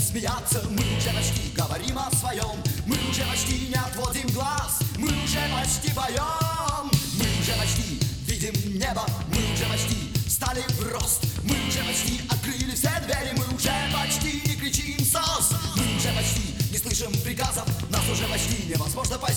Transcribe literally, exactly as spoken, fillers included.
смеяться. Мы уже почти говорим о своем, мы уже почти не отводим глаз, мы уже почти поем, мы уже почти видим небо, мы уже почти стали в рост, мы уже почти открыли все двери, мы уже почти не кричим СОС, мы уже почти не слышим приказов, нас уже почти невозможно понять.